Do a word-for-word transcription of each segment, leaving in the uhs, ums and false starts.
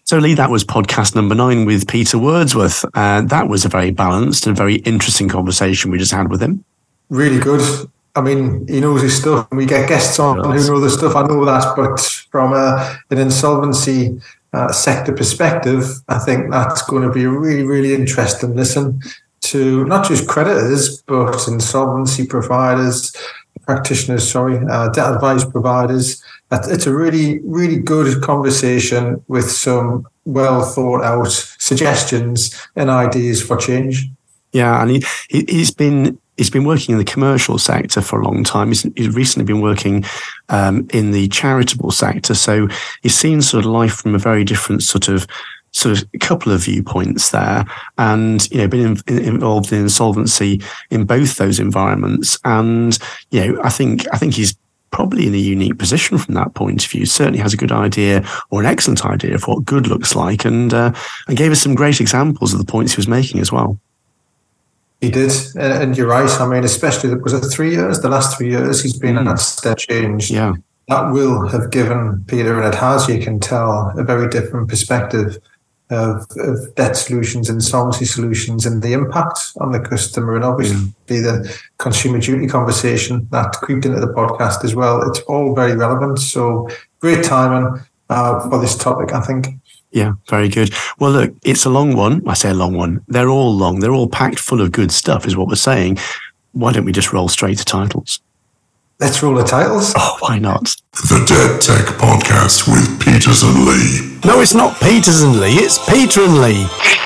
So, Lee, that was podcast number nine with Peter Wordsworth. Uh, that was a very balanced and very interesting conversation we just had with him. Really good. I mean, he knows his stuff. We get guests on yes. who know the stuff. I know that, but from a, an insolvency uh, sector perspective, I think that's going to be a really, really interesting listen to not just creditors, but insolvency providers, practitioners, sorry, uh, debt advice providers. It's a really, really good conversation with some well thought out suggestions and ideas for change. Yeah, and he, he he's been he's been working in the commercial sector for a long time. He's, he's recently been working um, in the charitable sector, so he's seen sort of life from a very different sort of sort of a couple of viewpoints there, and you know, been in, in, involved in insolvency in both those environments. And you know, I think I think he's probably in a unique position from that point of view. Certainly has a good idea or an excellent idea of what good looks like, and uh, and gave us some great examples of the points he was making as well. He did, and you're right. I mean, especially, was it three years? The last three years he's been mm. in that step change. Yeah. That will have given Peter, and it has, you can tell, a very different perspective of, of debt solutions and insolvency solutions and the impact on the customer, and obviously yeah. the consumer duty conversation that creeped into the podcast as well. It's all very relevant. So great timing uh, for this topic, I think. Yeah, very good. Well, look, it's a long one. I say a long one. They're all long. They're all packed full of good stuff is what we're saying. Why don't we just roll straight to titles? Let's roll the titles. Oh, why not? The Debt Tech Podcast with Peters and Lee. No, it's not Peters and Lee. It's Peter and Lee.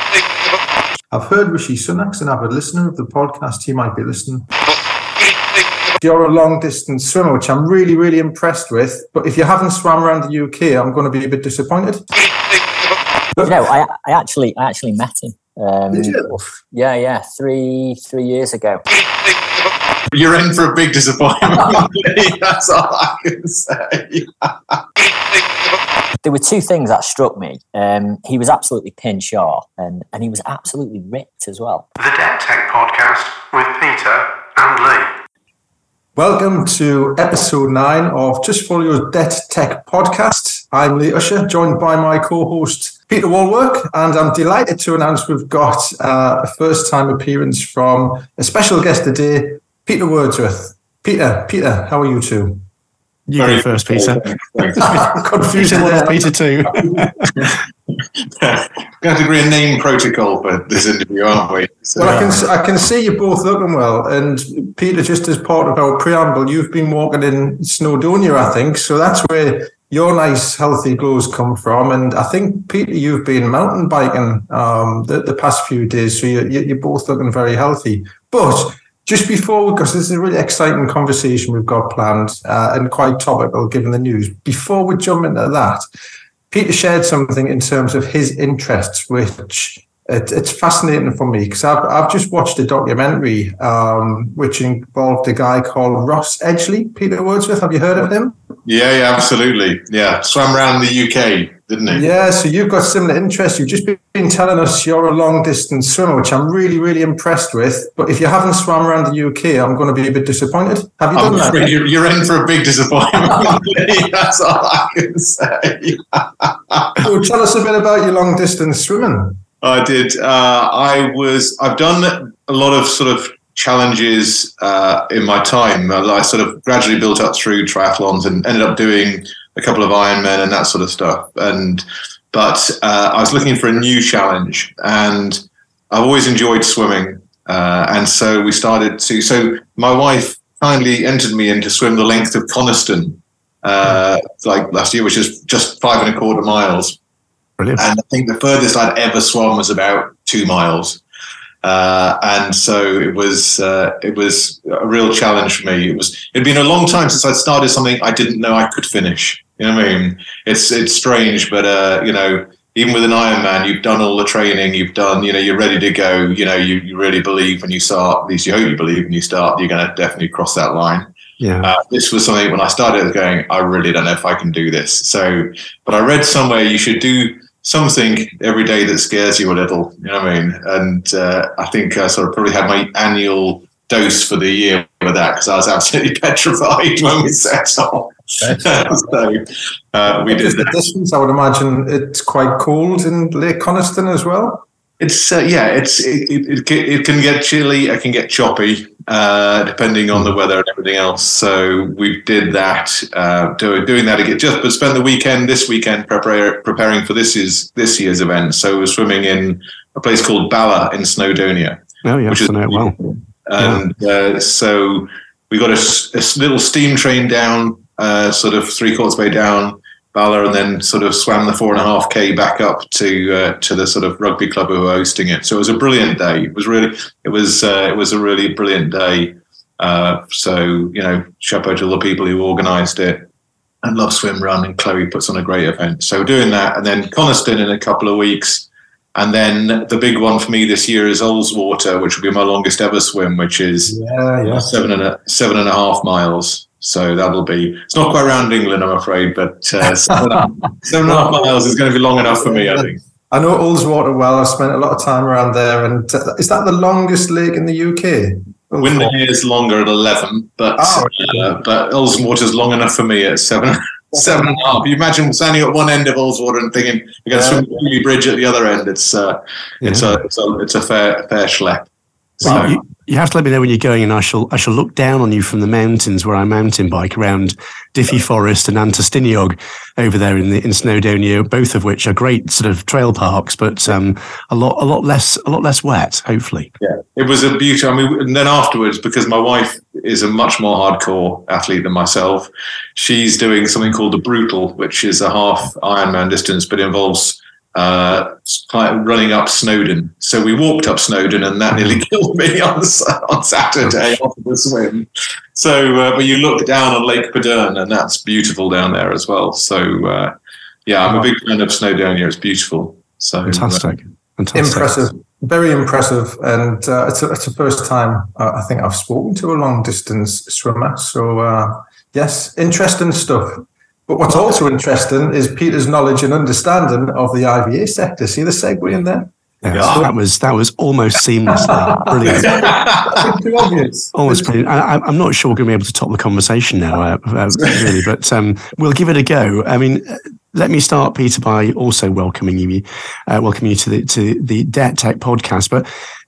I've heard Rishi Sunak's an avid listener of the podcast. He might be listening. You're a long-distance swimmer, which I'm really, really impressed with. But if you haven't swam around the U K, I'm going to be a bit disappointed. You know, I, I actually, I actually met him. Um, Did you? Yeah, yeah, three, three years ago. You're in for a big disappointment. That's all I can say. There were two things that struck me. Um, he was absolutely pin sharp, and, and he was absolutely ripped as well. The Debt Tech Podcast with Peter and Lee. Welcome to episode nine of Just Follow Your Debt Tech Podcast. I'm Lee Usher, joined by my co-host Peter Walwork, and I'm delighted to announce we've got uh, a first-time appearance from a special guest today, Peter Wordsworth. Peter, Peter, how are you two? You go first, Peter. Confusing there. Peter too. Got to agree a name protocol for this interview, aren't we? So, well, I can I can see you both looking well, and Peter, just as part of our preamble, you've been walking in Snowdonia, I think, so that's where your nice, healthy glows come from. And I think, Peter, you've been mountain biking um, the, the past few days, so you're, you're both looking very healthy. But just before, because this is a really exciting conversation we've got planned uh, and quite topical given the news, before we jump into that, Peter shared something in terms of his interests, which it, it's fascinating for me because I've, I've just watched a documentary um, which involved a guy called Ross Edgley. Peter Wordsworth, have you heard of him? Yeah, yeah, absolutely. Yeah, swam around the U K, didn't he? Yeah, so you've got similar interests. You've just been telling us you're a long-distance swimmer, which I'm really, really impressed with. But if you haven't swam around the U K, I'm going to be a bit disappointed. Have you done I'm that? You're, you're in for a big disappointment. That's all I can say. So tell us a bit about your long-distance swimming. I did. Uh, I was. I've done a lot of sort of challenges uh, in my time. I sort of gradually built up through triathlons and ended up doing a couple of Ironman and that sort of stuff. And but uh, I was looking for a new challenge, and I've always enjoyed swimming. Uh, and so we started to. So my wife kindly entered me in to swim the length of Coniston, uh, like last year, which is just five and a quarter miles. Brilliant. And I think the furthest I'd ever swum was about two miles. Uh, and so it was uh, it was a real challenge for me. It was it'd been a long time since I'd started something I didn't know I could finish. You know what I mean? It's it's strange, but uh, you know, even with an Ironman, you've done all the training, you've done, you know, you're ready to go. You know, you, you really believe when you start. At least you hope you believe when you start. You're going to definitely cross that line. Yeah. Uh, this was something when I started going, I really don't know if I can do this. So, but I read somewhere you should do something every day that scares you a little, you know what I mean? And uh, I think I sort of probably had my annual dose for the year with that because I was absolutely petrified when we set off. so uh, we did the that. distance. I would imagine it's quite cold in Lake Coniston as well. It's uh, yeah, it's it, it, it can get chilly, it can get choppy, uh, depending on the weather and everything else. So we did that, uh, doing doing that again. Just but spent the weekend this weekend prepare, preparing for this is this year's event. So we're swimming in a place called Bala in Snowdonia. Oh yeah, which is I know it well. And yeah. uh, so we got a, a little steam train down, uh, sort of three quarters way down Bala, and then sort of swam the four and a half k back up to uh, to the sort of rugby club who were hosting it. So it was a brilliant day. It was really, it was uh, it was a really brilliant day. Uh, so you know, chapeau to all the people who organised it, and Love Swim Run, and Chloe puts on a great event. So doing that, and then Coniston in a couple of weeks, and then the big one for me this year is Ullswater, which will be my longest ever swim, which is yeah, yeah. seven and a seven and a half miles. So that'll be, it's not quite around England, I'm afraid, but uh, seven, seven and a half miles is going to be long enough for me, I think. I know Ullswater well. I've spent a lot of time around there. And uh, is that the longest lake in the U K? Windermere is longer at eleven, but oh, uh, but Ullswater is long enough for me at seven, seven and a half. You imagine standing at one end of Ullswater and thinking you're going to swim the Wheelie Bridge at the other end. It's uh, yeah. it's a it's a it's a fair fair schlep. So. Well, you, you have to let me know when you're going, and I shall I shall look down on you from the mountains where I mountain bike around Diffie Forest and Antistiniog over there in the in Snowdonia, both of which are great sort of trail parks, but um, a lot a lot less a lot less wet, hopefully. Yeah, it was a beauty. I mean, and then afterwards, because my wife is a much more hardcore athlete than myself, she's doing something called the Brutal, which is a half Ironman distance, but involves uh running up Snowdon. So we walked up Snowdon, and that nearly killed me on on Saturday after the swim. So uh, but you look down on Lake Padern, and that's beautiful down there as well. So uh, yeah, I'm a big fan of Snowdonia. It's beautiful. So fantastic, uh, fantastic, impressive, very impressive. And uh, it's a, it's the first time uh, I think I've spoken to a long distance swimmer. So uh, yes, interesting stuff. But what's also interesting is Peter's knowledge and understanding of the I V A sector. See the segue in there? Yes, yeah. That was that was almost seamlessly brilliant. Too obvious. Almost brilliant. I, I'm not sure we're going to be able to top the conversation now, uh, uh, really, but um, we'll give it a go. I mean, let me start, Peter, by also welcoming you, uh, welcoming you to the to the Debt Tech podcast. But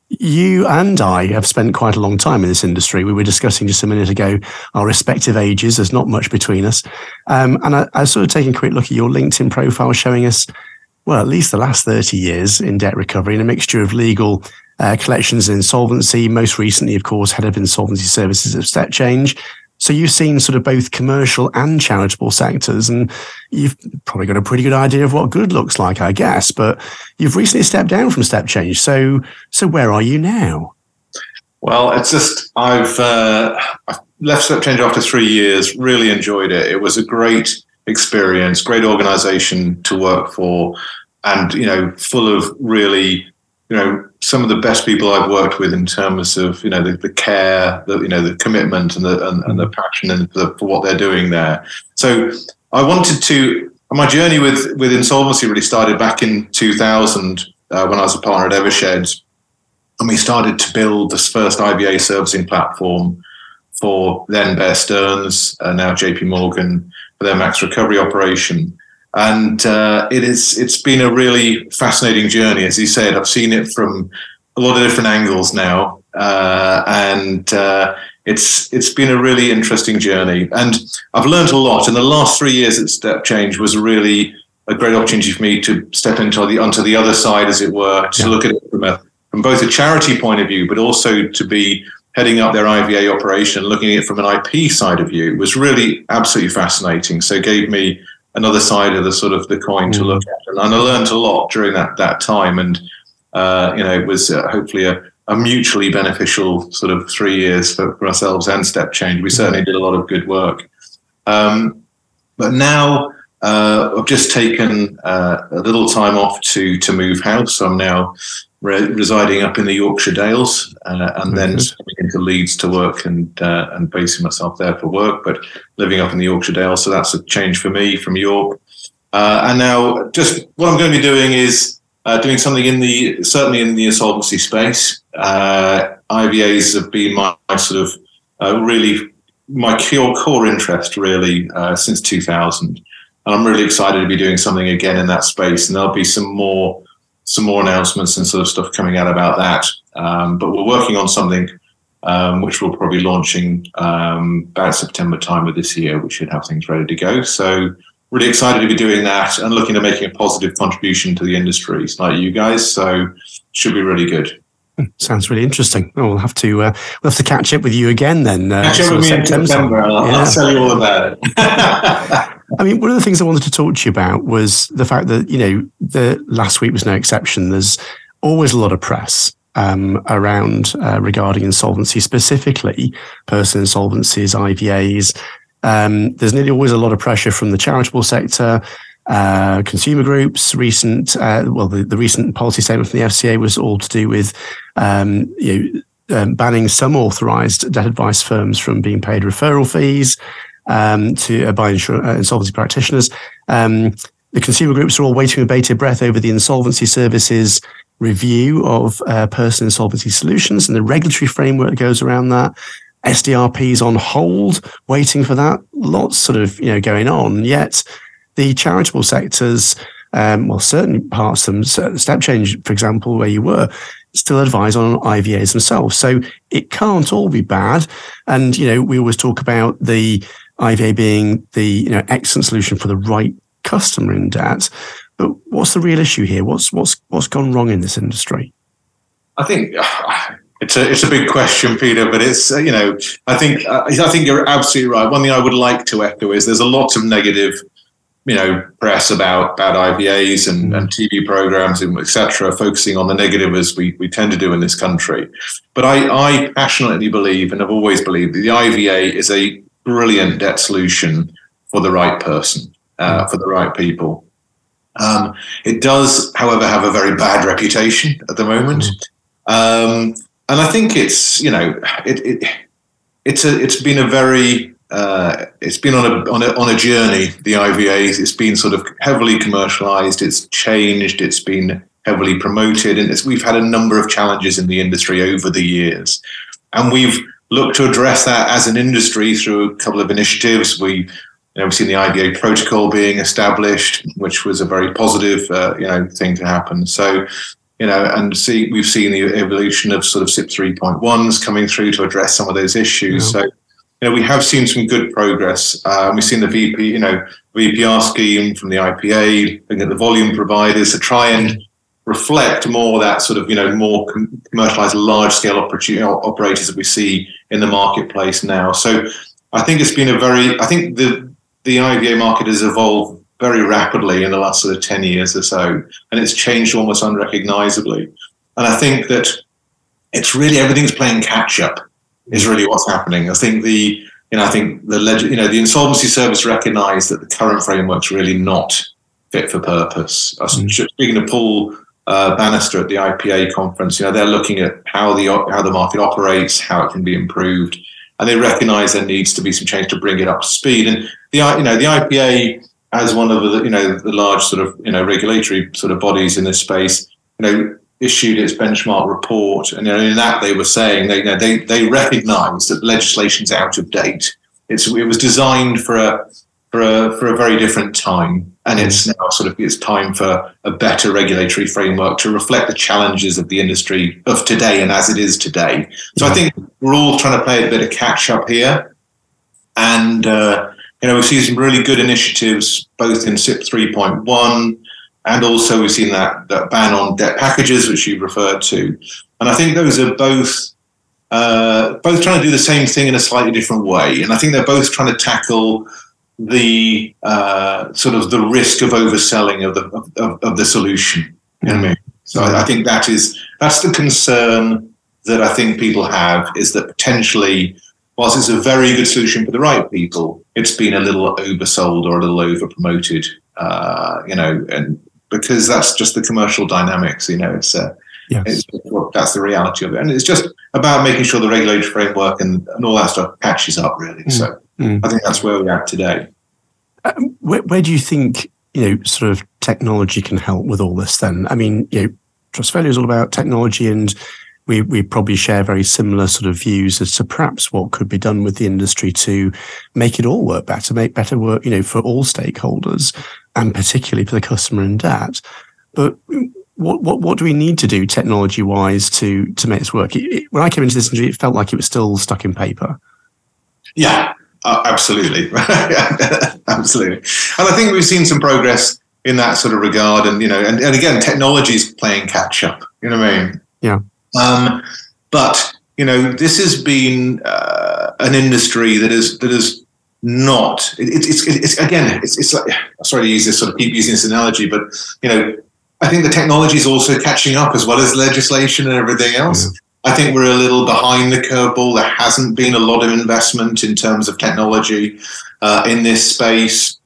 you and I have spent quite a long time in this industry. We were discussing just a minute ago our respective ages. There's not much between us. Um, and I, I was sort of taking a quick look at your LinkedIn profile, showing us, well, at least the last thirty years in debt recovery, in a mixture of legal uh, collections and insolvency. Most recently, of course, head of insolvency services at Step Change. So you've seen sort of both commercial and charitable sectors, and you've probably got a pretty good idea of what good looks like, I guess. But you've recently stepped down from Step Change. So, so where are you now? Well, it's just I've, uh, I've left Step Change after three years. Really enjoyed it. It was a great experience, great organisation to work for, and you know, full of really, you know, some of the best people I've worked with in terms of, you know, the, the care, the, you know, the commitment and the and, and the passion and the, for what they're doing there. So I wanted to, my journey with, with insolvency really started back in two thousand uh, when I was a partner at Evershed, and we started to build this first I V A servicing platform for then Bear Stearns, uh, now J P Morgan, for their max recovery operation. And uh, it is, it's been a really fascinating journey. As you said, I've seen it from a lot of different angles now. Uh, and uh, it's it's been a really interesting journey. And I've learned a lot. And the last three years at Step Change was really a great opportunity for me to step into the onto the other side, as it were, to yeah. look at it from a from both a charity point of view, but also to be heading up their I V A operation, looking at it from an I P side of view. It was really absolutely fascinating. So it gave me another side of the sort of the coin to look at, and I learned a lot during that that time. And uh, you know, it was uh, hopefully a, a mutually beneficial sort of three years for, for ourselves and Step Change. We certainly did a lot of good work. Um, but now uh, I've just taken uh, a little time off to to move house. I'm now re- residing up in the Yorkshire Dales, uh, and mm-hmm. then coming into Leeds to work and uh, and basing myself there for work, but living up in the Yorkshire Dales. So that's a change for me from York. Uh, and now just what I'm going to be doing is uh, doing something in the, certainly in the insolvency space. Uh, I V As have been my, my sort of uh, really my core, core interest really uh, since two thousand. And I'm really excited to be doing something again in that space. And there'll be some more some more announcements and sort of stuff coming out about that. Um, but we're working on something um, which we'll probably be launching um, about September time of this year, which should have things ready to go. So really excited to be doing that and looking at making a positive contribution to the industries like you guys. So should be really good. Sounds really interesting. Oh, we'll have to uh, we'll have to catch up with you again then. Uh, catch up with me in September. I'll, yeah. I'll tell you all about it. I mean, one of the things I wanted to talk to you about was the fact that, you know, the last week was no exception. There's always a lot of press um, around uh, regarding insolvency, specifically personal insolvencies, I V As. Um, there's nearly always a lot of pressure from the charitable sector, uh, consumer groups. Recent, uh, well, the, the recent policy statement from the F C A was all to do with um, you know, um, banning some authorised debt advice firms from being paid referral fees um, to uh, by insur- uh, insolvency practitioners. Um, the consumer groups are all waiting with bated breath over the Insolvency Services review of uh, personal insolvency solutions and the regulatory framework that goes around that. S D R P's on hold, waiting for that. Lots sort of, you know, going on. Yet the charitable sectors, um, well, certain parts of them, Step Change, for example, where you were, still advise on I V As themselves. So it can't all be bad. And, you know, we always talk about the I V A being the, you know, excellent solution for the right customer in debt. But what's the real issue here? What's what's what's gone wrong in this industry? I think uh, it's a it's a big question, Peter. But it's uh, you know I think uh, I think you're absolutely right. One thing I would like to echo is there's a lot of negative, you know, press about about I V As and, mm. and T V programs and et cetera, focusing on the negative as we we tend to do in this country. But I I passionately believe and have always believed that the I V A is a brilliant debt solution for the right person, uh, mm. for the right people. Um, it does, however, have a very bad reputation at the moment. Mm. Um, and I think it's, you know, it, it it's a it's been a very uh, it's been on a on a on a journey. The I V As, it's been sort of heavily commercialized. It's changed. It's been heavily promoted, and it's, we've had a number of challenges in the industry over the years, and we've looked to address that as an industry through a couple of initiatives. We You know, we've seen the I V A protocol being established, which was a very positive, uh, you know, thing to happen. So, you know, and see, we've seen the evolution of sort of S I P three point ones coming through to address some of those issues. Yeah. So, you know, we have seen some good progress. Uh, we've seen the V P, you know, V P R scheme from the I P A, looking at the volume providers to try and reflect more that sort of, you know, more com- commercialized, large-scale oper- operators that we see in the marketplace now. So, I think it's been a very, I think the the I V A market has evolved very rapidly in the last sort of ten years or so, and it's changed almost unrecognizably. And I think that it's really everything's playing catch up is really what's happening. I think the, you know, I think the, you know, the Insolvency Service recognised that the current framework's really not fit for purpose. I was mm-hmm. speaking to Paul uh, Bannister at the I P A conference. You know, they're looking at how the how the market operates, how it can be improved. And they recognise there needs to be some change to bring it up to speed. And the you know the I P A, as one of the you know the large sort of you know regulatory sort of bodies in this space, you know, issued its benchmark report, and you know, in that they were saying they you know, they they recognise that legislation's out of date. It's it was designed for a for a for a very different time, and it's now sort of it's time for a better regulatory framework to reflect the challenges of the industry of today and as it is today. So yeah. I think we're all trying to play a bit of catch up here, and uh, you know we've seen some really good initiatives both in S I P three point one, and also we've seen that that ban on debt packages, which you referred to, and I think those are both uh, both trying to do the same thing in a slightly different way, and I think they're both trying to tackle the uh, sort of the risk of overselling of the of, of the solution. You know what I mean? So I, I think that is that's the concern that I think people have, is that potentially, whilst it's a very good solution for the right people, it's been a little oversold or a little over promoted. Uh, you know, and because that's just the commercial dynamics. You know, it's uh, yes. it's well, that's the reality of it, and it's just about making sure the regulatory framework and, and all that stuff catches up. Really, mm. so. Mm. I think that's where we're at today. Uh, where, where do you think, you know, sort of technology can help with all this then? I mean, you know, Trustvalue is all about technology and we we probably share very similar sort of views as to perhaps what could be done with the industry to make it all work better, make better work, you know, for all stakeholders, and particularly for the customer in debt. But what what what do we need to do technology wise to to make this work? It, it, when I came into this industry, it felt like it was still stuck in paper. Yeah, uh, absolutely, absolutely. And I think we've seen some progress in that sort of regard. And you know, and, and again, technology is playing catch up. You know what I mean? Yeah. Um, but you know, this has been uh, an industry that is that is not. It, it's, it's it's again, it's it's like, sorry to use this sort of keep using this analogy, but you know, I think the technology is also catching up as well as legislation and everything else. Yeah. I think we're a little behind the curveball. There hasn't been a lot of investment in terms of technology uh, in this space.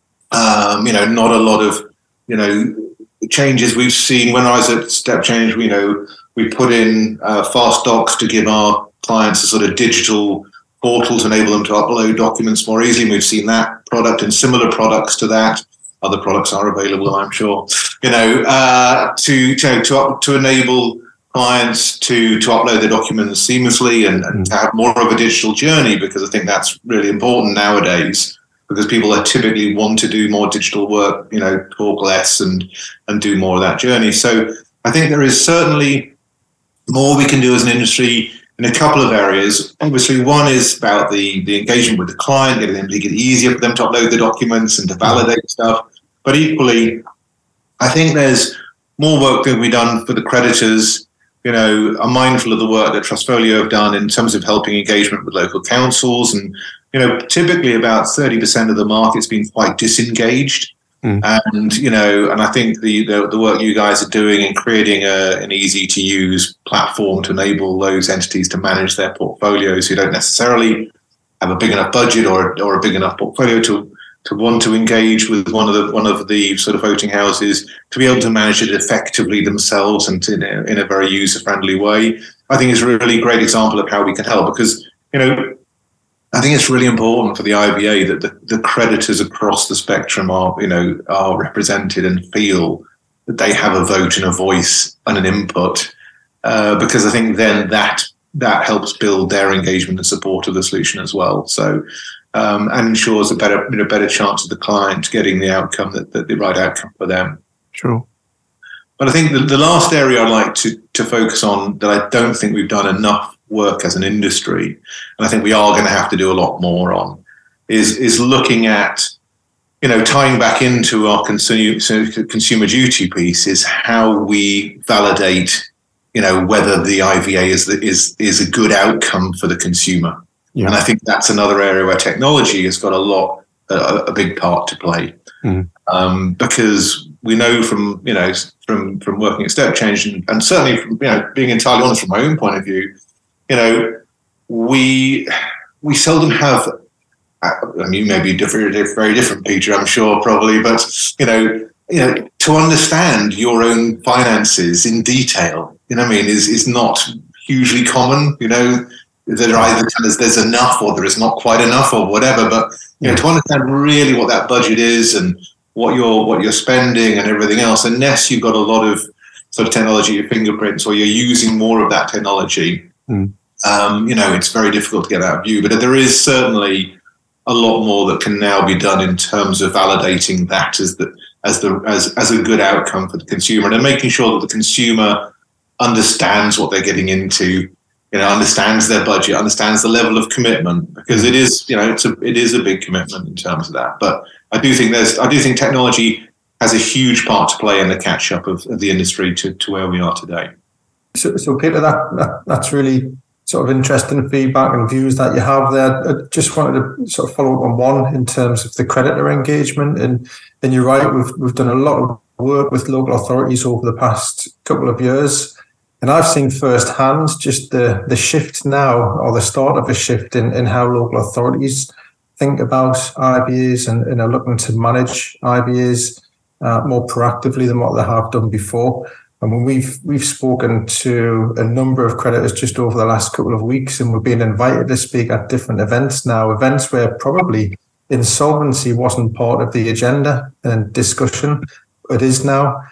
Um, you know, not a lot of, you know, changes we've seen. When I was at Step Change, you know, we put in uh, Fast Docs to give our clients a sort of digital portal to enable them to upload documents more easily. We've seen that product and similar products to that. Other products are available, I'm sure. You know, uh, to to to, to enable clients to to upload their documents seamlessly and, and to have more of a digital journey, because I think that's really important nowadays, because people are typically want to do more digital work, you know, talk less and and do more of that journey. So I think there is certainly more we can do as an industry in a couple of areas. Obviously, one is about the the engagement with the client, getting them to make it easier for them to upload the documents and to validate stuff. But equally, I think there's more work that we done for the creditors. You know, I'm mindful of the work that Trustfolio have done in terms of helping engagement with local councils. And, you know, typically about thirty percent of the market's been quite disengaged. Mm. And, you know, and I think the, the, the work you guys are doing in creating a, an easy to use platform to enable those entities to manage their portfolios who don't necessarily have a big enough budget or, or a big enough portfolio to to want to engage with one of the one of the sort of voting houses, to be able to manage it effectively themselves and in a, in a very user-friendly way, I think is a really great example of how we can help. Because, you know, I think it's really important for the I V A that the, the creditors across the spectrum are, you know, are represented and feel that they have a vote and a voice and an input, uh, because I think then that that helps build their engagement and support of the solution as well. So. Um, and ensures a better, you know, better chance of the client getting the outcome that, that the right outcome for them. Sure. But I think the, the last area I'd like to to focus on that I don't think we've done enough work as an industry, and I think we are going to have to do a lot more on, is is looking at, you know, tying back into our consumer consumer duty piece, is how we validate, you know, whether the I V A is the, is is a good outcome for the consumer. Yeah. And I think that's another area where technology has got a lot, a, a big part to play, mm. um, because we know from, you know, from, from working at Step Change and, and certainly from, you know, being entirely honest from my own point of view, you know, we we seldom have, I mean, maybe different, very different, Peter, I'm sure, probably, but, you know, you know, to understand your own finances in detail, you know what I mean, is is not hugely common, you know. That are either tell us there's enough or there is not quite enough or whatever, but you know, to understand really what that budget is and what you're what you're spending and everything else, unless you've got a lot of sort of technology, your fingerprints, or you're using more of that technology, mm. um, you know, it's very difficult to get that view. But there is certainly a lot more that can now be done in terms of validating that as the as the as as a good outcome for the consumer, and making sure that the consumer understands what they're getting into. You know, understands their budget, understands the level of commitment, because it is, you know, it's a it is a big commitment in terms of that. But I do think there's, I do think technology has a huge part to play in the catch up of, of the industry to, to where we are today. So, so Peter, that, that that's really sort of interesting feedback and views that you have there. I just wanted to sort of follow up on one in terms of the creditor engagement, and and you're right, we've we've done a lot of work with local authorities over the past couple of years. And I've seen firsthand just the, the shift now, or the start of a shift in, in how local authorities think about I V As and, and are looking to manage I V As uh, more proactively than what they have done before. And when we've we've spoken to a number of creditors just over the last couple of weeks, and we've been invited to speak at different events now, events where probably insolvency wasn't part of the agenda and discussion. It is now.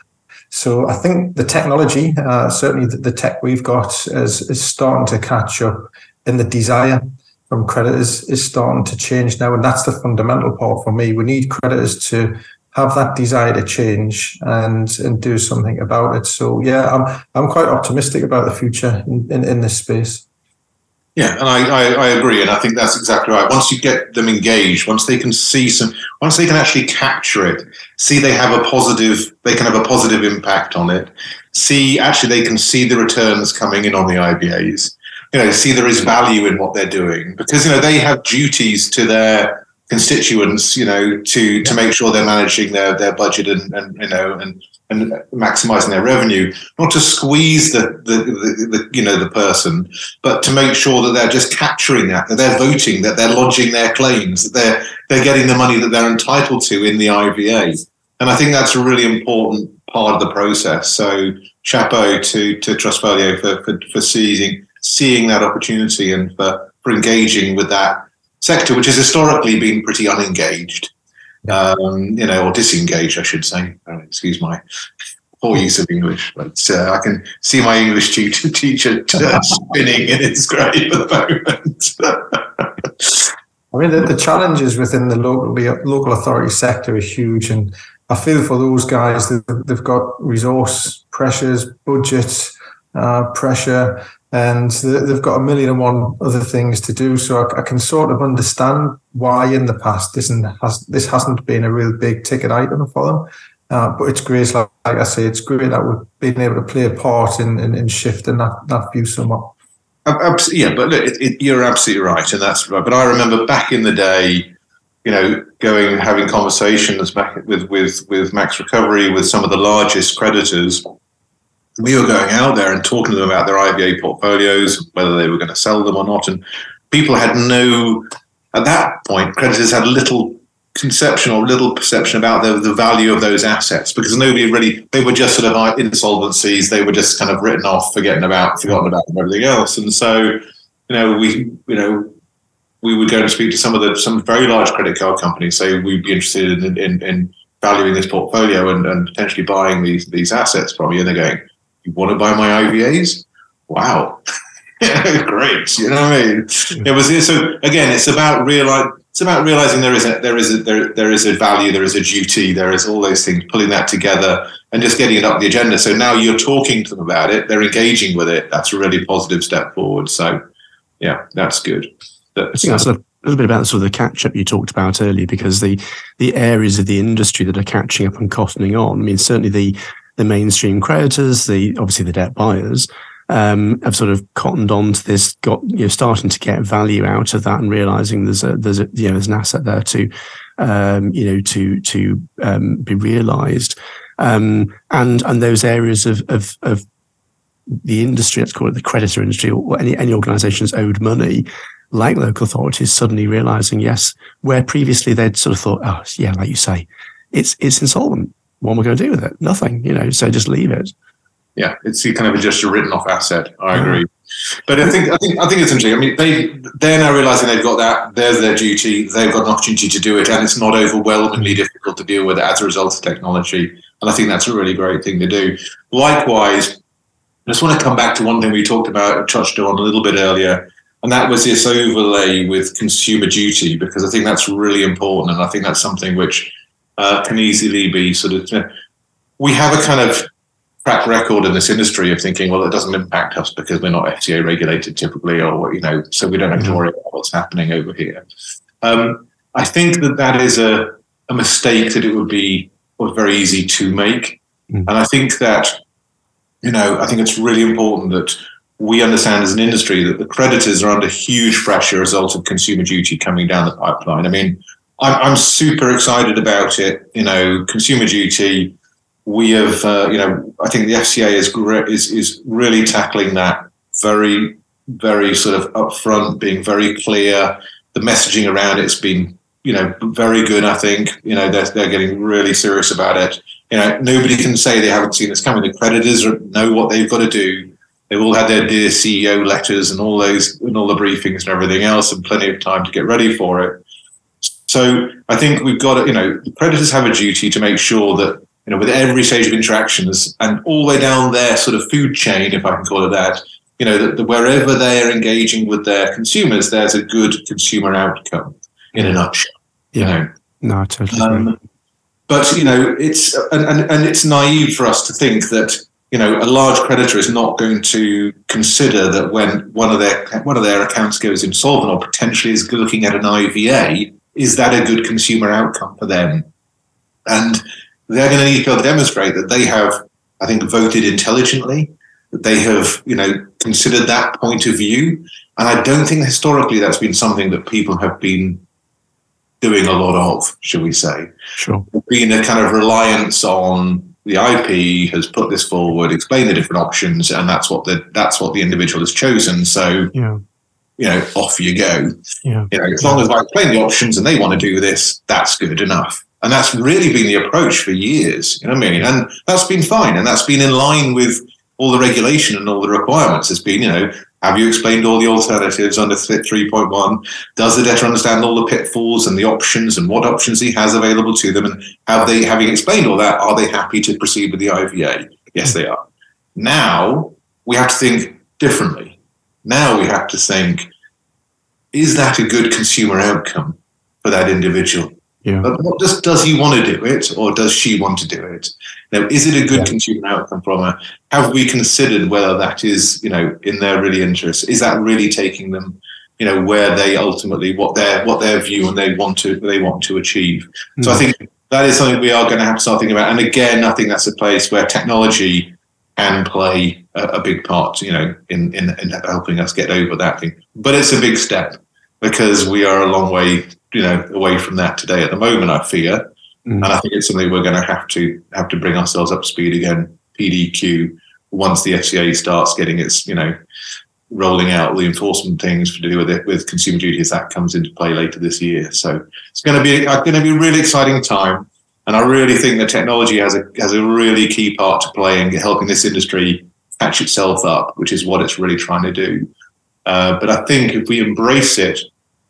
So I think the technology, uh, certainly the, the tech we've got, is, is starting to catch up, and the desire from creditors is starting to change now. And that's the fundamental part for me. We need creditors to have that desire to change and and do something about it. So yeah, I'm I'm quite optimistic about the future in, in, in this space. Yeah, and I, I, I agree, and I think that's exactly right. Once you get them engaged, once they can see some, once they can actually capture it, see they have a positive, they can have a positive impact on it. See, actually, they can see the returns coming in on the I B As. You know, see there is value in what they're doing, because you know they have duties to their constituents. You know, to to make sure they're managing their their budget and, and you know and. and maximising their revenue, not to squeeze the, the, the, the, you know, the person, but to make sure that they're just capturing that, that they're voting, that they're lodging their claims, that they're they're getting the money that they're entitled to in the I V A. And I think that's a really important part of the process. So chapeau to to Trustfolio for, for, for seizing, seeing that opportunity and for, for engaging with that sector, which has historically been pretty unengaged. Um, you know, or disengaged, I should say. Oh, excuse my poor use of English, but uh, I can see my English tutor, teacher uh, spinning in its grave at the moment. I mean, the, the challenges within the local the local authority sector are huge, and I feel for those guys that they've got resource pressures, budget uh, pressure, and they've got a million and one other things to do. So I, I can sort of understand why in the past this, has, this hasn't been a real big ticket item for them. Uh, but it's great, like, like I say, it's great that we've been able to play a part in, in, in shifting that, that view somewhat. Yeah, but look, it, it, you're absolutely right, and that's right. But I remember back in the day, you know, going and having conversations back with, with, with Max Recovery, with some of the largest creditors. We were going out there and talking to them about their I V A portfolios, whether they were going to sell them or not. And people had no, at that point, creditors had little conception or little perception about the, the value of those assets, because nobody really, they were just sort of insolvencies. They were just kind of written off, forgetting about, forgotten about them, everything else. And so, you know, we, you know, we would go and speak to some of the, some very large credit card companies, say we'd be interested in, in, in valuing this portfolio and, and potentially buying these, these assets from you. And they're going, you want to buy my I V As? Wow. Great. You know what I mean? It was, so again, it's about realize, it's about realizing there is a, there is a, there, there is a value, there is a duty, there is all those things, pulling that together and just getting it up the agenda. So now you're talking to them about it, they're engaging with it. That's a really positive step forward. So yeah, that's good. That's, I think that's a little bit about sort of the catch up you talked about earlier, because the, the areas of the industry that are catching up and costing on, I mean, certainly the, the mainstream creditors, the obviously the debt buyers, um, have sort of cottoned on to this, got you know, starting to get value out of that, and realizing there's a there's a you know there's an asset there to, um, you know to to um, be realized, um, and and those areas of of of the industry, let's call it the creditor industry, or any any organisations owed money, like local authorities, suddenly realizing yes, where previously they'd sort of thought, oh yeah, like you say, it's it's insolvent. What am I going to do with it? Nothing, you know, so just leave it. Yeah, it's kind of just a written off asset. I agree. But I think I think I think it's interesting. I mean, they they're now realizing they've got that. There's their duty. They've got an opportunity to do it, and it's not overwhelmingly difficult to deal with it as a result of technology. And I think that's a really great thing to do. Likewise, I just want to come back to one thing we talked about, touched on a little bit earlier, and that was this overlay with consumer duty, because I think that's really important, and I think that's something which Uh, can easily be sort of, you know, we have a kind of track record in this industry of thinking, well, it doesn't impact us because we're not F C A regulated typically, or, you know, so we don't have to worry about what's happening over here. Um, I think that that is a, a mistake that it would be was very easy to make. Mm. And I think that, you know, I think it's really important that we understand as an industry that the creditors are under huge pressure as a result of consumer duty coming down the pipeline. I mean, I'm super excited about it. You know, consumer duty. We have, uh, you know, I think the F C A is is is really tackling that very, very sort of upfront, being very clear. The messaging around it's been, you know, very good. I think, you know, they're they're getting really serious about it. You know, nobody can say they haven't seen this coming. The creditors know what they've got to do. They've all had their Dear C E O letters and all those and all the briefings and everything else, and plenty of time to get ready for it. So I think we've got to, you know, the creditors have a duty to make sure that, you know, with every stage of interactions and all the way down their sort of food chain, if I can call it that, you know, that, that wherever they are engaging with their consumers, there's a good consumer outcome in a nutshell. Yeah. You know? No, I totally Um, agree. But, you know, it's and, and, and it's naive for us to think that, you know, a large creditor is not going to consider that when one of their one of their accounts goes insolvent or potentially is looking at an I V A, is that a good consumer outcome for them? And they're going to need to be able to demonstrate that they have, I think, voted intelligently, that they have, you know, considered that point of view. And I don't think historically that's been something that people have been doing a lot of, shall we say. Sure. Being a kind of reliance on the I P has put this forward, explained the different options, and that's what the that's what the individual has chosen. So, Yeah. you know, off you go. Yeah. You know, as long as I explain the options and they want to do this, that's good enough. And that's really been the approach for years. You know what I mean? And that's been fine, and that's been in line with all the regulation and all the requirements. It's been, you know, have you explained all the alternatives under three point one? Does the debtor understand all the pitfalls and the options and what options he has available to them? And have they, having explained all that, are they happy to proceed with the I V A? Yes, they are. Now we have to think differently. Now we have to think, is that a good consumer outcome for that individual? Yeah. But what does, does he want to do it, or does she want to do it? Now, is it a good yeah. consumer outcome from her? Have we considered whether that is, you know, in their really interest? Is that really taking them, you know, where they ultimately what their what their view and they want to they want to achieve? Mm. So I think that is something we are going to have to start thinking about. And again, I think that's a place where technology can play a, a big part, you know, in, in in helping us get over that thing. But it's a big step because we are a long way, you know, away from that today at the moment, I fear. Mm. And I think it's something we're going to have to have to bring ourselves up to speed again, P D Q, once the F C A starts getting its, you know, rolling out the enforcement things to do with it, with consumer duties, that comes into play later this year. So it's going to be uh, going to be a really exciting time. And I really think that technology has a has a really key part to play in helping this industry catch itself up, which is what it's really trying to do. Uh, but I think if we embrace it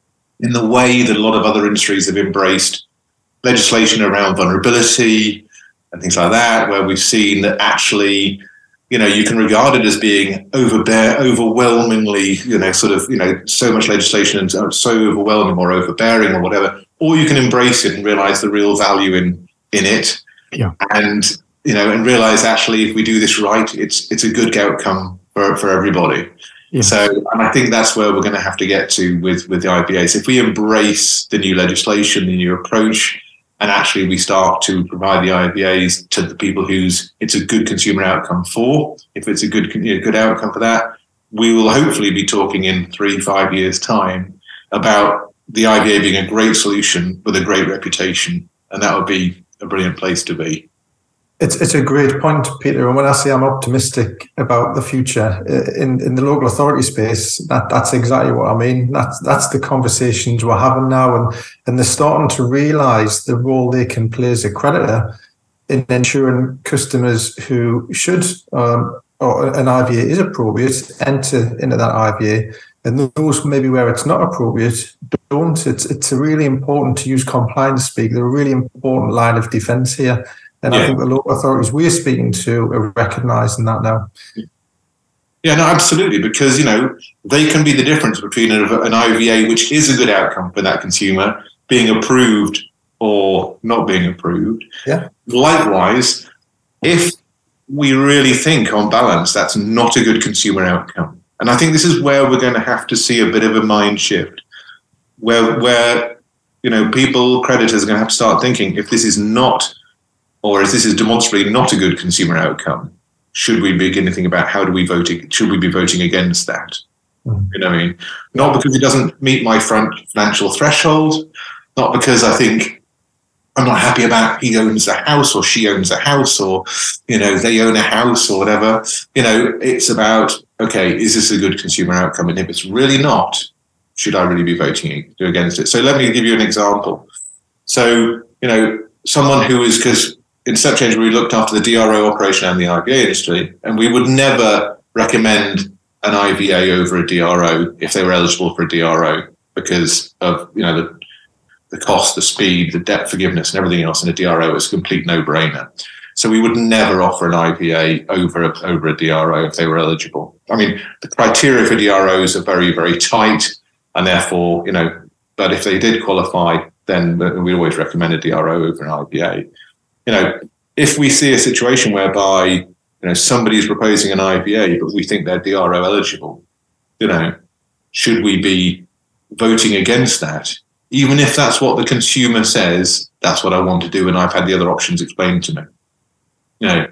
in the way that a lot of other industries have embraced legislation around vulnerability and things like that, where we've seen that actually, you know, you can regard it as being overbear, overwhelmingly, you know, sort of, you know, so much legislation and so overwhelming or overbearing or whatever, or you can embrace it and realize the real value in in it. Yeah. And, you know, and realize actually if we do this right, it's it's a good outcome for, for everybody. Yeah. So, and I think that's where we're going to have to get to with, with the I V As. If we embrace the new legislation, the new approach, and actually we start to provide the I V As to the people whose it's a good consumer outcome for, if it's a good you know, good outcome for that, we will hopefully be talking in three, five years' time about the I V A being a great solution with a great reputation. And that would be a brilliant place to be. It's it's a great point, Peter. And when I say I'm optimistic about the future in, in the local authority space, that, that's exactly what I mean. That's that's the conversations we're having now, and, and they're starting to realise the role they can play as a creditor in ensuring customers who should um, or an I V A is appropriate enter into that I V A, and those maybe where it's not appropriate don't. It's it's really important to use compliance speak. They're a really important line of defence here. And yeah. I think the local authorities we're speaking to are recognising that now. Yeah, no, absolutely, because, you know, they can be the difference between an I V A, which is a good outcome for that consumer, being approved or not being approved. Yeah. Likewise, if we really think on balance, that's not a good consumer outcome. And I think this is where we're going to have to see a bit of a mind shift, where, where you know, people, creditors are going to have to start thinking, if this is not or if this is demonstrably not a good consumer outcome, should we begin to think about how do we vote? Should we be voting against that? Mm. You know what I mean? Not because it doesn't meet my front financial threshold, not because I think I'm not happy about he owns a house or she owns a house or, you know, they own a house or whatever. You know, it's about, okay, is this a good consumer outcome? And if it's really not, should I really be voting against it? So let me give you an example. So, you know, someone who is, because in Step Change, we looked after the D R O operation and the I V A industry, and we would never recommend an I V A over a D R O if they were eligible for a D R O because of, you know, the, the cost, the speed, the debt forgiveness, and everything else in a D R O is a complete no-brainer. So we would never offer an I V A over a, over a D R O if they were eligible. I mean, the criteria for D R Os are very, very tight, and therefore, you know, but if they did qualify, then we always recommend a D R O over an I V A. You know, if we see a situation whereby, you know, somebody's proposing an I V A, but we think they're D R O eligible, you know, should we be voting against that? Even if that's what the consumer says, that's what I want to do, and I've had the other options explained to me. You know,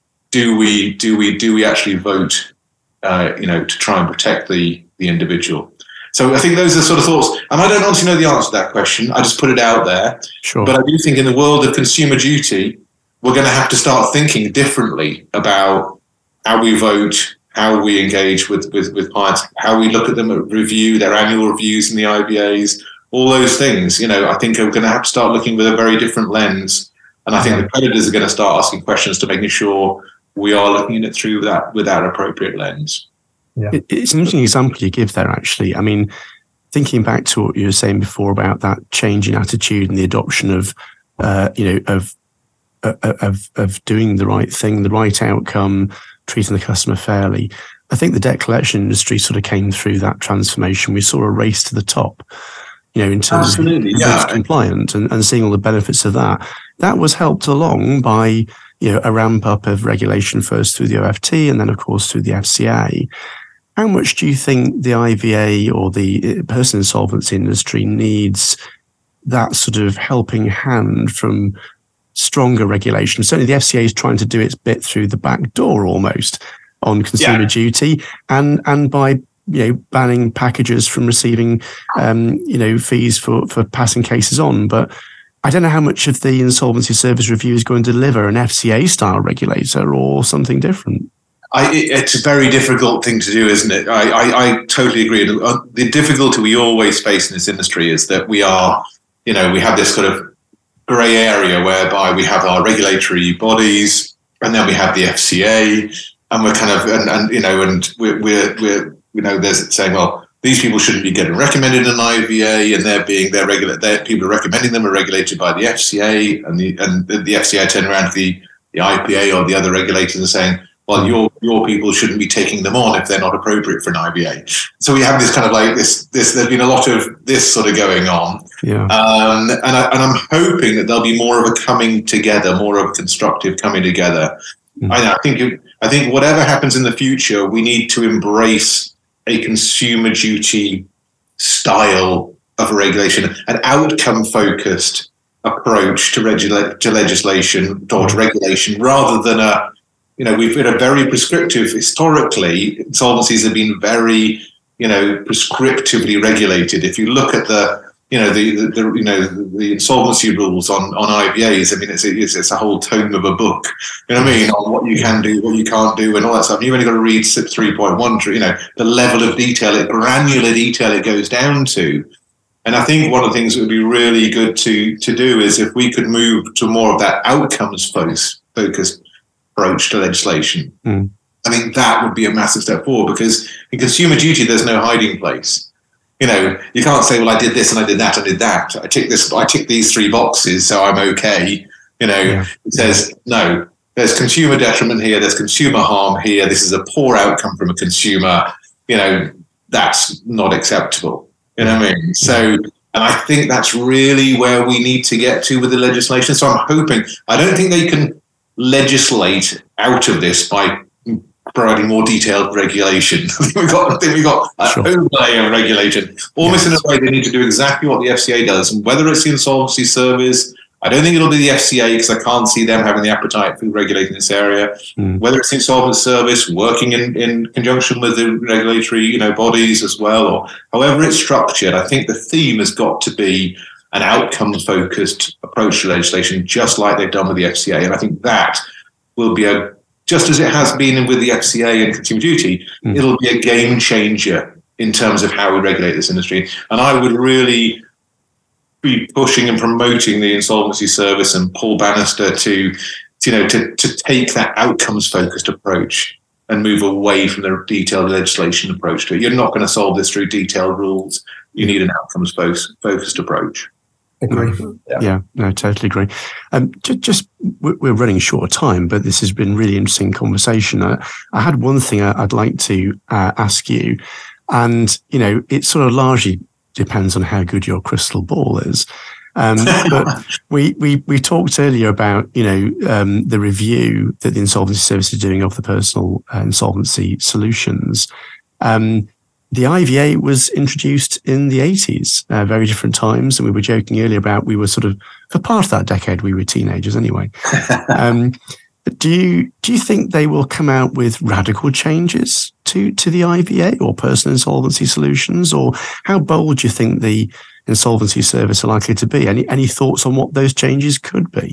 do we do we do we actually vote? Uh, you know, to try and protect the the individual. So I think those are the sort of thoughts, and I don't honestly know the answer to that question. I just put it out there. Sure. But I do think in the world of consumer duty, we're going to have to start thinking differently about how we vote, how we engage with with with clients, how we look at them at review, their annual reviews in the I V As, all those things. You know, I think we're going to have to start looking with a very different lens. And I think the creditors are going to start asking questions to making sure we are looking at it through that with that appropriate lens. Yeah. It, it's an interesting example you give there, actually. I mean, thinking back to what you were saying before about that change in attitude and the adoption of, uh, you know, of, uh, of of doing the right thing, the right outcome, treating the customer fairly. I think the debt collection industry sort of came through that transformation. We saw a race to the top, you know, in terms Absolutely, of yeah. compliant and, and seeing all the benefits of that. That was helped along by, you know, a ramp up of regulation first through the O F T and then, of course, through the F C A. How much do you think the I V A or the personal insolvency industry needs that sort of helping hand from stronger regulation? Certainly the F C A is trying to do its bit through the back door almost on consumer Yeah. duty and, and by, you know, banning packages from receiving, um, you know, fees for, for passing cases on. But I don't know how much of the Insolvency Service Review is going to deliver an F C A-style regulator or something different. I, it's a very difficult thing to do, isn't it? I, I, I totally agree. The difficulty we always face in this industry is that we are, you know, we have this sort of grey area whereby we have our regulatory bodies and then we have the F C A, and we're kind of, and, and you know, and we're, we're, we're, you know, there's saying, well, these people shouldn't be getting recommended an I V A, and they're being they're regulated. They're, people are recommending them are regulated by the F C A, and the and the F C A turn around to the, the I P A or the other regulators and saying, well, your your people shouldn't be taking them on if they're not appropriate for an I V A. So we have this kind of like this this. There's been a lot of this sort of going on, Yeah. um, and I, and I'm hoping that there'll be more of a coming together, more of a constructive coming together. Mm. I, I think it, I think whatever happens in the future, we need to embrace a consumer duty style of regulation, an outcome-focused approach to, regula- to legislation or to regulation, rather than a, you know, we've been a very prescriptive, historically, insolvencies have been very, you know, prescriptively regulated. If you look at the, you know, the, the, the you know, the insolvency rules on, on I V As, I mean, it's a, it's, it's a whole tome of a book, you know what I mean, on what you can do, what you can't do, and all that stuff. You've only got to read S I P three point one, you know, the level of detail, granular detail it goes down to. And I think one of the things that would be really good to to do is if we could move to more of that outcomes focused approach to legislation. Mm. I think that would be a massive step forward, because in consumer duty, there's no hiding place. You know, you can't say, well, I did this and I did that, I did that. I tick this, I tick these three boxes, so I'm okay. You know, Yeah. It says, no, there's consumer detriment here, there's consumer harm here, this is a poor outcome from a consumer. You know, that's not acceptable. You know what I mean? So, and I think that's really where we need to get to with the legislation. So I'm hoping, I don't think they can legislate out of this by providing more detailed regulation. I think we've got, I think we've got an Sure. overlay of regulation. Almost Yes. in a way, they need to do exactly what the F C A does. And whether it's the Insolvency Service, I don't think it'll be the F C A, because I can't see them having the appetite for regulating this area. Mm. Whether it's the Insolvency Service working in, in conjunction with the regulatory, you know, bodies as well, or however it's structured, I think the theme has got to be an outcome-focused approach to legislation, just like they've done with the F C A. And I think that will be a, just as it has been with the F C A and consumer duty, Mm. it'll be a game changer in terms of how we regulate this industry. And I would really be pushing and promoting the Insolvency Service and Paul Bannister to, you know, to, to take that outcomes-focused approach and move away from the detailed legislation approach to it. You're not going to solve this through detailed rules. You need an outcomes-focused approach. Agree. Yeah. yeah, no, totally agree. Um, just, just we're running short of time, but this has been really interesting conversation. I, I had one thing I'd like to uh, ask you, and you know, it sort of largely depends on how good your crystal ball is. Um, but we, we we talked earlier about you know um, the review that the Insolvency Service is doing of the personal uh, insolvency solutions. Um, The I V A was introduced in the eighties, uh, very different times. And we were joking earlier about we were sort of, for part of that decade, we were teenagers anyway. um, do you do you think they will come out with radical changes to, to the I V A or personal insolvency solutions? Or how bold do you think the Insolvency Service are likely to be? Any any thoughts on what those changes could be?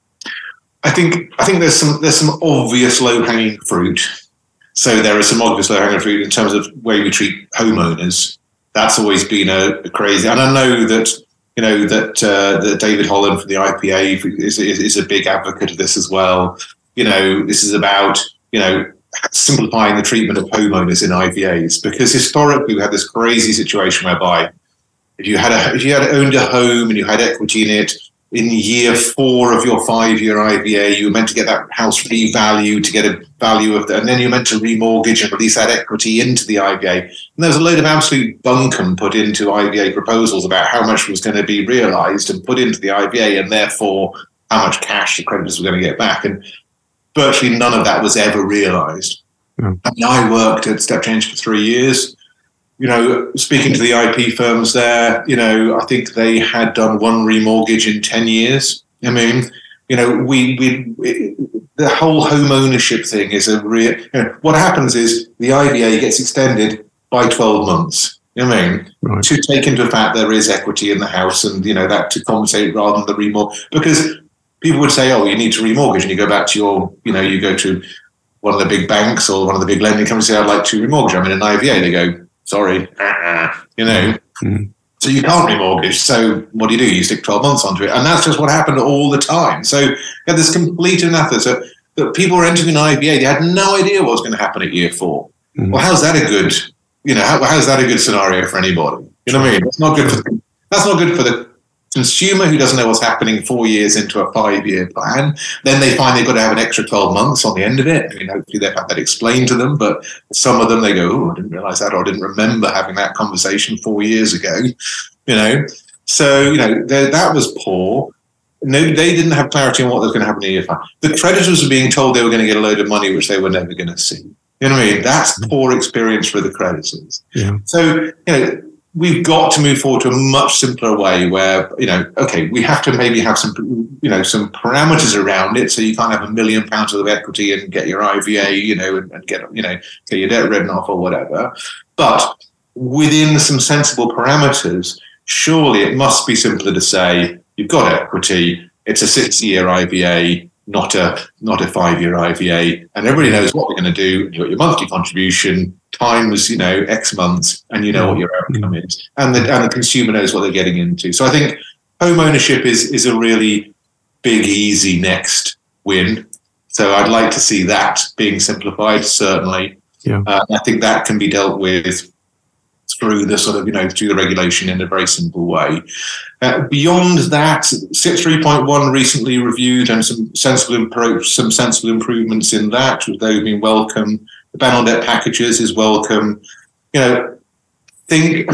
I think I think there's some there's some obvious low-hanging fruit. So there is some obvious low-hanging fruit in terms of where we treat homeowners. That's always been a, a crazy, and I know that you know that uh, that David Holland from the I P A is, is is a big advocate of this as well. You know, this is about you know simplifying the treatment of homeowners in I V As, because historically we had this crazy situation whereby if you had a if you had owned a home and you had equity in it, in year four of your five-year I V A, you were meant to get that house revalued to get a value of that, and then you're meant to remortgage and release that equity into the I V A. And there was a load of absolute bunkum put into I V A proposals about how much was going to be realised and put into the I V A, and therefore how much cash the creditors were going to get back. And virtually none of that was ever realised. Mm. I mean, I worked at Step Change for three years. You know, speaking to the I P firms there, you know, I think they had done one remortgage in ten years. I mean, you know, we, we, we the whole home ownership thing is a real, you know, what happens is the I V A gets extended by twelve months. You know what I mean? Right. To take into account there is equity in the house and, you know, that to compensate rather than the remortgage. Because people would say, oh, you need to remortgage, and you go back to your, you know, you go to one of the big banks or one of the big lending companies and say, I'd like to remortgage. I'm in an I V A. They go, sorry, uh-uh, you know. Mm-hmm. So you can't remortgage. So what do you do? You stick twelve months onto it. And that's just what happened all the time. So you had this complete anathema. So that people were entering an I V A, they had no idea what was going to happen at year four. Mm-hmm. Well, how's that a good, you know, how, how's that a good scenario for anybody? You know what I mean? That's not good for the, that's not good for the consumer who doesn't know what's happening four years into a five-year plan. Then they find they've got to have an extra twelve months on the end of it. I mean, hopefully they've had that explained to them, but some of them, they go, oh, I didn't realize that, or I didn't remember having that conversation four years ago, you know. So, you know, that was poor. No, they didn't have clarity on what was going to happen in year five. The creditors were being told they were going to get a load of money, which they were never going to see. You know what I mean? That's poor experience for the creditors. Yeah. So, you know, we've got to move forward to a much simpler way where, you know, okay, we have to maybe have some, you know, some parameters around it. So you can't have a million pounds of equity and get your I V A, you know, and, and get, you know, get your debt written off or whatever. But within some sensible parameters, surely it must be simpler to say, you've got equity, it's a six-year I V A, not a not a five-year I V A, and everybody knows what they're going to do. You've got your monthly contribution times, you know, X months, and you know what your outcome is, and the and the consumer knows what they're getting into. So I think home ownership is is a really big, easy next win. So I'd like to see that being simplified. Certainly, yeah. Uh, I think that can be dealt with through the sort of, you know, through the regulation in a very simple way. Uh, beyond that, S I P three point one recently reviewed and some sensible approach, some sensible improvements in that, they've been welcome. The ban on debt packages is welcome. You know, think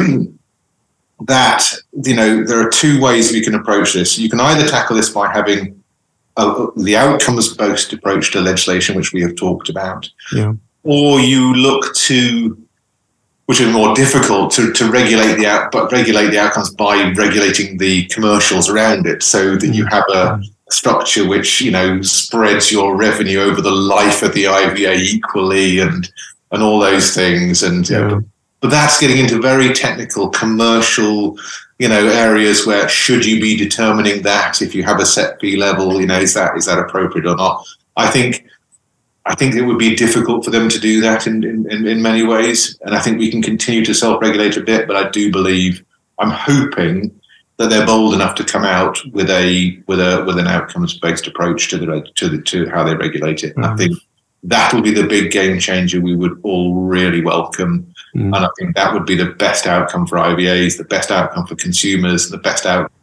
that, you know, there are two ways we can approach this. You can either tackle this by having a, the outcomes-based approach to legislation, which we have talked about, yeah. Or you look to, which is more difficult, to, to regulate the out, but regulate the outcomes by regulating the commercials around it, so that you have a structure which, you know, spreads your revenue over the life of the I V A equally, and and all those things. And yeah. uh, but that's getting into very technical commercial, you know, areas where should you be determining that if you have a set fee level, you know, is that is that appropriate or not? I think. I think it would be difficult for them to do that in, in, in many ways. And I think we can continue to self-regulate a bit, but I do believe, I'm hoping that they're bold enough to come out with a with a with an outcomes-based approach to the to the to how they regulate it. Mm. I think that will be the big game changer we would all really welcome. Mm. And I think that would be the best outcome for I V As, the best outcome for consumers, the best outcome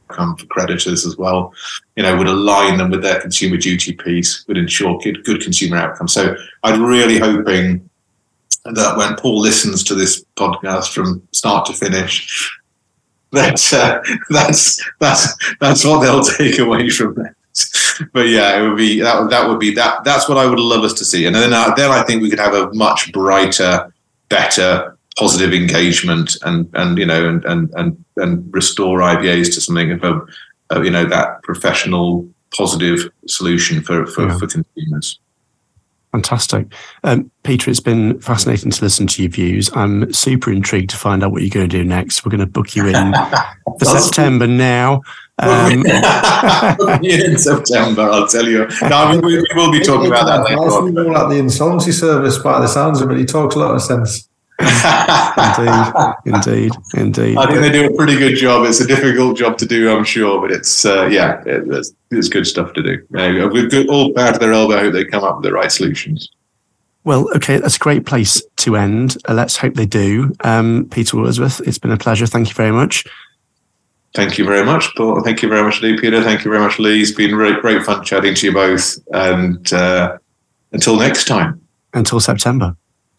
outcome for creditors as well, you know, would align them with their consumer duty piece, would ensure good, good consumer outcomes. So I'm really hoping that when Paul listens to this podcast from start to finish, that uh, that's that's that's what they'll take away from that. But yeah, it would be that that would be that that's what I would love us to see, and then uh, then I think we could have a much brighter, better, positive engagement, and and you know and and and, and restore I V As to something of a, a you know that professional, positive solution for for, yeah. for consumers. Fantastic. Um, Peter, it's been fascinating to listen to your views. I'm super intrigued to find out what you're going to do next. We're going to book you in for September now. Um, in September, I'll tell you. No, we, we will be talking about that later on. More like the insolvency service by the sounds of it. He talks a lot of sense. indeed, indeed, indeed. I think they do a pretty good job. It's a difficult job to do, I'm sure, but it's uh, yeah, it, it's, it's good stuff to do. Uh, with good, all power to their elbow. I hope they come up with the right solutions. Well, okay, that's a great place to end. Uh, let's hope they do. Um, Peter Wordsworth, it's been a pleasure. Thank you very much. Thank you very much, Paul. Thank you very much, Lee. Peter. Thank you very much, Lee. It's been really great fun chatting to you both. And uh, until next time. Until September.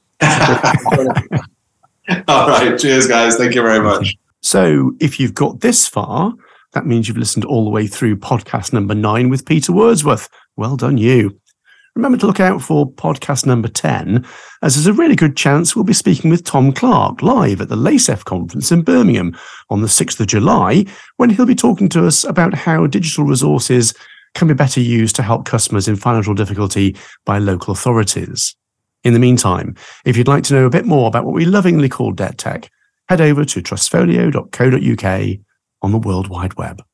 All right. Cheers, guys. Thank you very much. So if you've got this far, that means you've listened all the way through podcast number nine with Peter Wordsworth. Well done, you. Remember to look out for podcast number ten, as there's a really good chance we'll be speaking with Tom Clark live at the LACEF conference in Birmingham on the sixth of July, when he'll be talking to us about how digital resources can be better used to help customers in financial difficulty by local authorities. In the meantime, if you'd like to know a bit more about what we lovingly call debt tech, head over to trustfolio dot co dot uk on the World Wide Web.